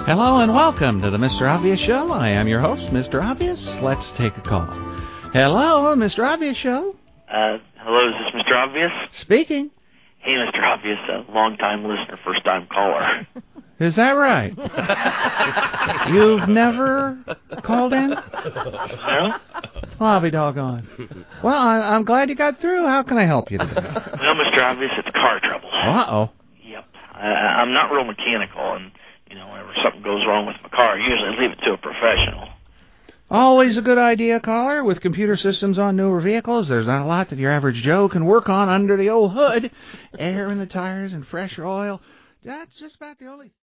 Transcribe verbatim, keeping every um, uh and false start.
Hello and welcome to the Mister Obvious Show. I am your host, Mister Obvious. Let's take a call. Hello, Mister Obvious Show. Uh, hello, is this Mister Obvious? Speaking. Hey, Mister Obvious, a long-time listener, first-time caller. Is that right? You've never called in? No? Well, I'll be doggone. Well, I, I'm glad you got through. How can I help you today? Well, Mister Obvious, it's car trouble. Uh-oh. Yep. I, I'm not real mechanical, and, you know, whenever something goes wrong with my car, I usually leave it to a professional. Always a good idea, caller. With computer systems on newer vehicles, there's not a lot that your average Joe can work on under the old hood. Air in the tires and fresher oil. That's just about the only...